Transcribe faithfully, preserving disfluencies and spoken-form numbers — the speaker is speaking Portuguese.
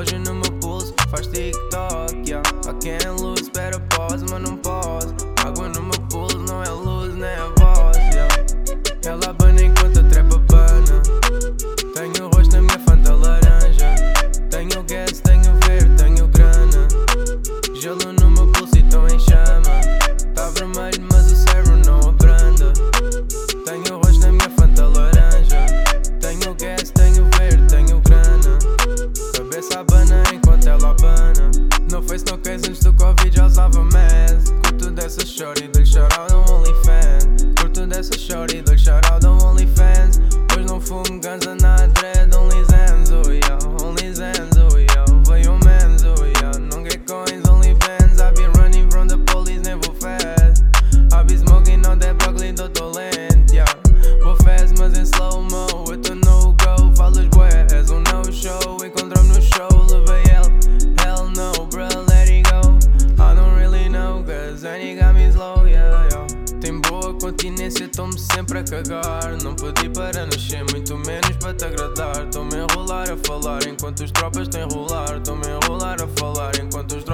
relógio no meu pulso faz tic-toc, yeah. Há quem luz, espera pause, mas não posso. Água no meu pulso, não é luz, nem a voz, yeah. Ela abana enquanto a trepa bana. Tenho o rosto na minha fanta laranja. Tenho gas, tenho verde, tenho grana. Gelo no meu pulso e tão em chama. Tá vermelho mas o cérebro não abranda. Tenho o rosto na minha fanta laranja. Tenho gas, tenho verde, tenho grana. Cabeça abana enquanto ela abana. No face, no case, antes do Covid já usava mask. Curto dessa shorty, dou-lhe shout-out ao OnlyFans. Curto dessa shorty, dou-lhe shout-out ao OnlyFans. Hoje não fumo ganza na dread, only Zans, oh yeah, only Zans, oh yeah. Veio mans, oh yeah, não get coins, only bands. I be running from the police, nem vou fast. I be smoking on that broccoli, doutor lento, yeah. Vou fast, mas em slow-mo, eu tô no go. Falas bué, és um no-show, encontrou-me no show, levei ele. Hell no, bro, let it go. I don't really know, cause any got me slow, yeah, yeah. Tem boa continência, tô-me sempre a cagar. Não pedi para nascer, muito menos para te agradar. Tô-me a enrolar a falar enquanto os tropas te enrolar. Tô-me a enrolar a falar enquanto os